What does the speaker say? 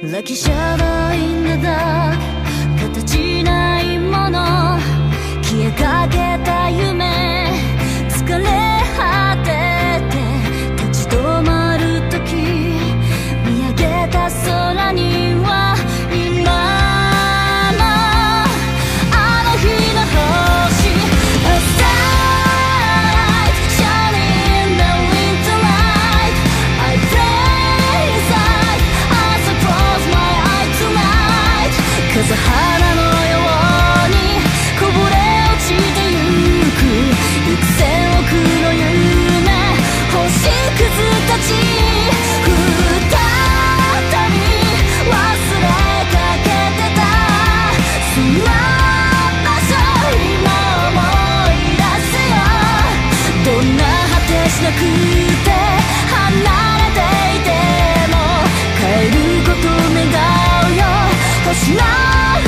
Like a shadow in the dark 形ないもの消えかけた夢疲れ果てて立ち止まるとき見上げた空には今もあの日の星 A starlight shining in the winter light I pray inside as I close my eyes tonight 風花のようにこぼれ落ちてゆく幾千億の夢星屑たち再び忘れかけてたそんな場所今思い出せよどんな果てしなくて離れていても帰ること願うよ星の